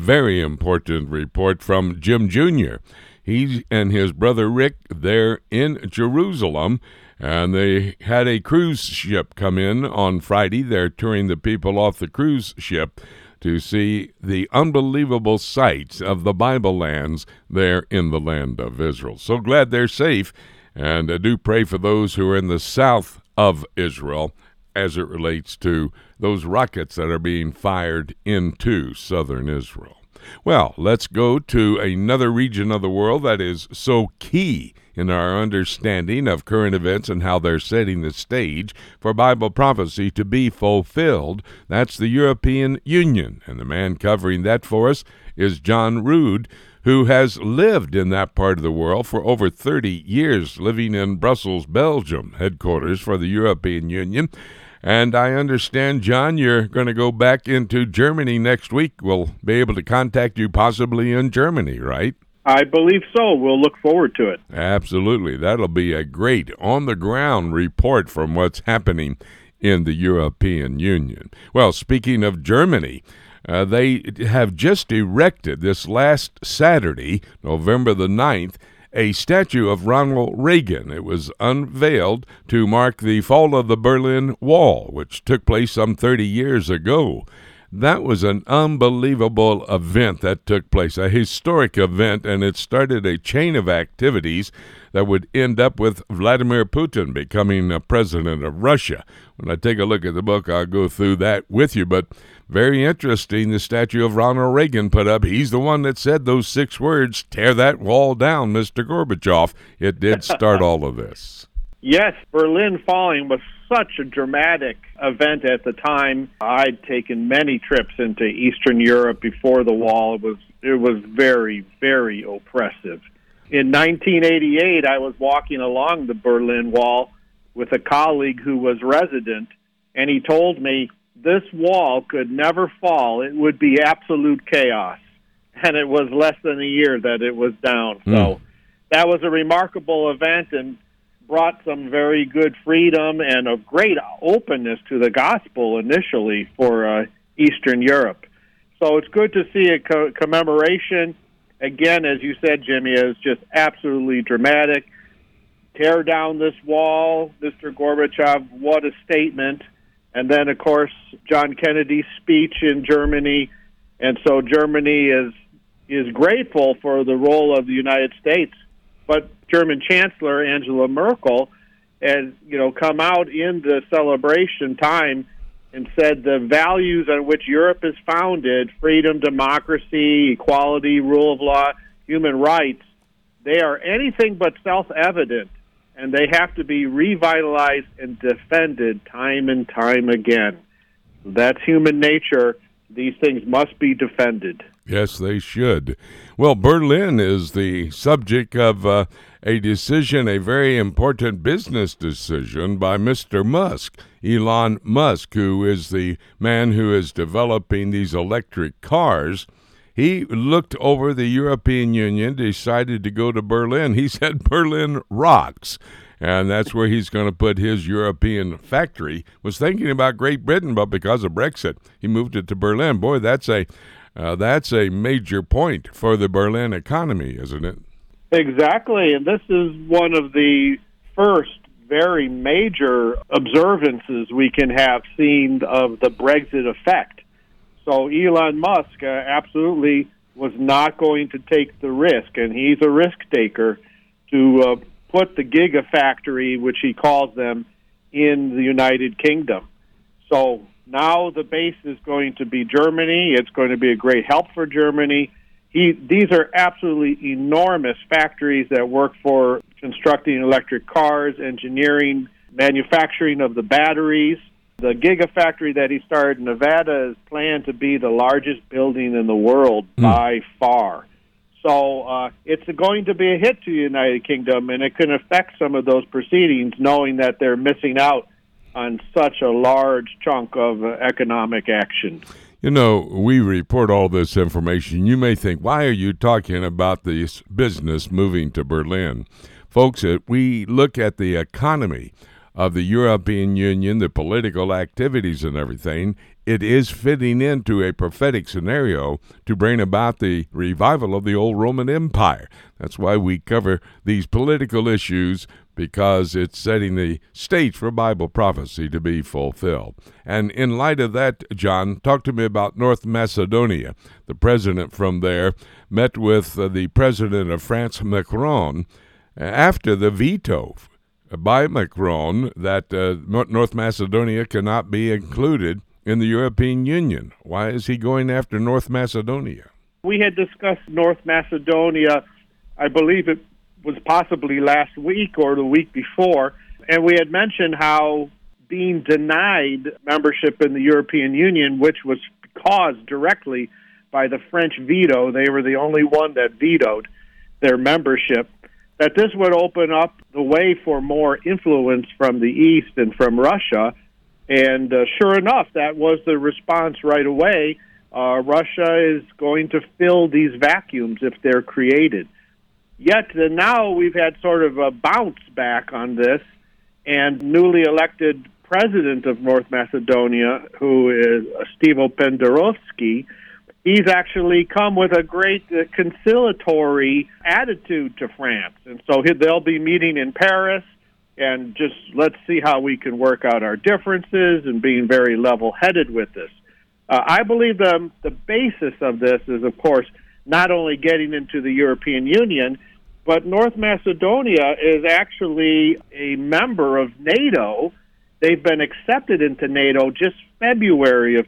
very important report from Jim Jr. He and his brother Rick, they're in Jerusalem, and they had a cruise ship come in on Friday. They're touring the people off the cruise ship to see the unbelievable sights of the Bible lands there in the land of Israel. So glad they're safe, and I do pray for those who are in the south of Israel as it relates to those rockets that are being fired into southern Israel. Well, let's go to another region of the world that is so key in our understanding of current events and how they're setting the stage for Bible prophecy to be fulfilled. That's the European Union. And the man covering that for us is John Rood, who has lived in that part of the world for over 30 years, living in Brussels, Belgium, headquarters for the European Union. And I understand, John, you're going to go back into Germany next week. We'll be able to contact you possibly in Germany, right? I believe so. We'll look forward to it. Absolutely. That'll be a great on-the-ground report from what's happening in the European Union. Well, speaking of Germany, they have just erected this last Saturday, November the 9th, a statue of Ronald Reagan. It was unveiled to mark the fall of the Berlin Wall, which took place some 30 years ago. That was an unbelievable event that took place, a historic event, and it started a chain of activities that would end up with Vladimir Putin becoming a president of Russia. When I take a look at the book, I'll go through that with you, but very interesting, the statue of Ronald Reagan put up. He's the one that said those 6 words, "Tear that wall down, Mr. Gorbachev." It did start all of this. Yes, Berlin falling was such a dramatic event at the time. I'd taken many trips into Eastern Europe before the wall. It was very, very oppressive. In 1988, I was walking along the Berlin Wall with a colleague who was resident, and he told me this wall could never fall. It would be absolute chaos. And it was less than a year that it was down. So that was a remarkable event and brought some very good freedom and a great openness to the gospel initially for Eastern Europe. So it's good to see a commemoration. Again, as you said, Jimmy, is just absolutely dramatic. Tear down this wall, Mr. Gorbachev, what a statement. And then, of course, John Kennedy's speech in Germany. And so Germany is grateful for the role of the United States. But German Chancellor Angela Merkel has, come out in the celebration time and said the values on which Europe is founded, freedom, democracy, equality, rule of law, human rights, they are anything but self-evident, and they have to be revitalized and defended time and time again. That's human nature. These things must be defended. Yes, they should. Well, Berlin is the subject of a decision, a very important business decision by Mr. Musk, Elon Musk, who is the man who is developing these electric cars. He looked over the European Union, decided to go to Berlin. He said Berlin rocks, and that's where he's going to put his European factory. Was thinking about Great Britain, but because of Brexit, he moved it to Berlin. Boy, that's a major point for the Berlin economy, isn't it? Exactly, and this is one of the first very major observances we can have seen of the Brexit effect. So Elon Musk absolutely was not going to take the risk, and he's a risk taker, to put the gigafactory, which he calls them, in the United Kingdom. So now the base is going to be Germany. It's going to be a great help for Germany. These are absolutely enormous factories that work for constructing electric cars, engineering, manufacturing of the batteries. The Gigafactory that he started in Nevada is planned to be the largest building in the world by far. So it's going to be a hit to the United Kingdom, and it can affect some of those proceedings, knowing that they're missing out on such a large chunk of economic action. We report all this information. You may think, why are you talking about this business moving to Berlin? Folks, we look at the economy of the European Union, the political activities and everything, it is fitting into a prophetic scenario to bring about the revival of the old Roman Empire. That's why we cover these political issues, because it's setting the stage for Bible prophecy to be fulfilled. And in light of that, John, talk to me about North Macedonia. The president from there met with the president of France, Macron, after the veto by Macron that North Macedonia cannot be included in the European Union. Why is he going after North Macedonia? We had discussed North Macedonia, I believe it was possibly last week or the week before, and we had mentioned how being denied membership in the European Union, which was caused directly by the French veto, they were the only one that vetoed their membership, that this would open up the way for more influence from the East and from Russia. And sure enough, that was the response right away. Russia is going to fill these vacuums if they're created. Yet now we've had sort of a bounce back on this, and newly elected president of North Macedonia, who is Stevo Penderovsky, he's actually come with a great conciliatory attitude to France. And so they'll be meeting in Paris, and just let's see how we can work out our differences and being very level-headed with this. I believe the basis of this is, of course, not only getting into the European Union, but North Macedonia is actually a member of NATO. They've been accepted into NATO just February of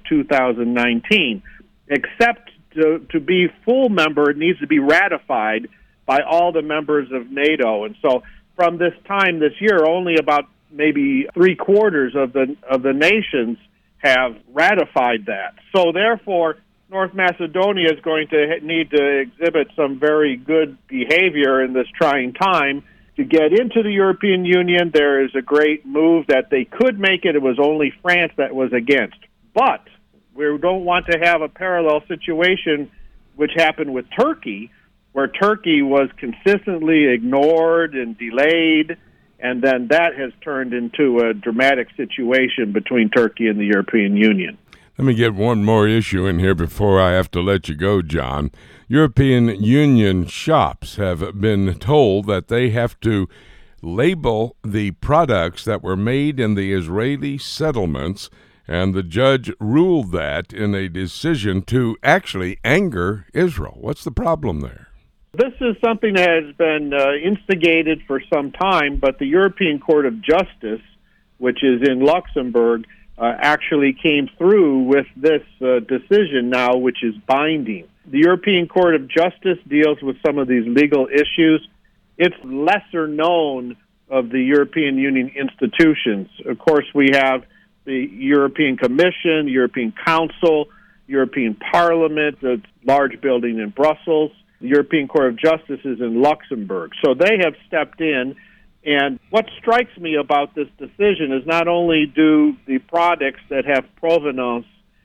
2019. Except to be full member, it needs to be ratified by all the members of NATO. And so from this time this year, only about maybe 3/4 of the nations have ratified that. So therefore, North Macedonia is going to need to exhibit some very good behavior in this trying time to get into the European Union. There is a great move that they could make it. It was only France that was against. But we don't want to have a parallel situation which happened with Turkey, where Turkey was consistently ignored and delayed, and then that has turned into a dramatic situation between Turkey and the European Union. Let me get one more issue in here before I have to let you go, John. European Union shops have been told that they have to label the products that were made in the Israeli settlements, and the judge ruled that in a decision to actually anger Israel. What's the problem there? This is something that has been instigated for some time, but the European Court of Justice, which is in Luxembourg, actually came through with this decision now, which is binding. The European Court of Justice deals with some of these legal issues. It's lesser known of the European Union institutions. Of course, we have the European Commission, European Council, European Parliament, the large building in Brussels. The European Court of Justice is in Luxembourg. So they have stepped in. And what strikes me about this decision is not only do the products that have provenance,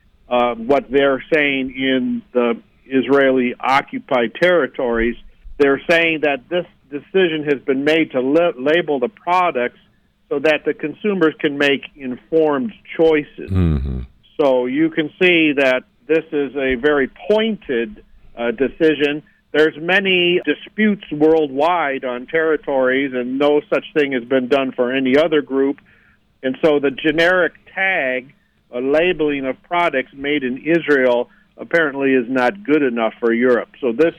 what they're saying in the Israeli-occupied territories, they're saying that this decision has been made to label the products so that the consumers can make informed choices. Mm-hmm. So you can see that this is a very pointed decision. There's many disputes worldwide on territories, and no such thing has been done for any other group. And so the generic tag, a labeling of products made in Israel, apparently is not good enough for Europe. So this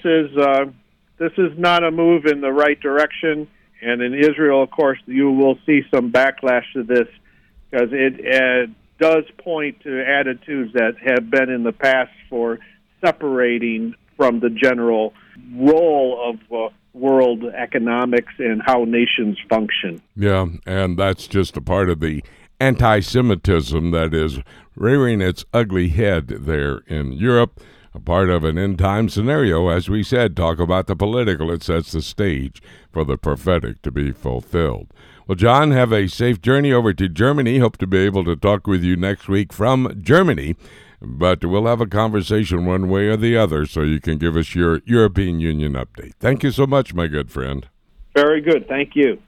is not a move in the right direction. And in Israel, of course, you will see some backlash to this because it does point to attitudes that have been in the past for separating from the general role of world economics and how nations function. Yeah, and that's just a part of the anti-Semitism that is rearing its ugly head there in Europe, a part of an end-time scenario. As we said, talk about the political. It sets the stage for the prophetic to be fulfilled. Well, John, have a safe journey over to Germany. Hope to be able to talk with you next week from Germany. But we'll have a conversation one way or the other so you can give us your European Union update. Thank you so much, my good friend. Very good. Thank you.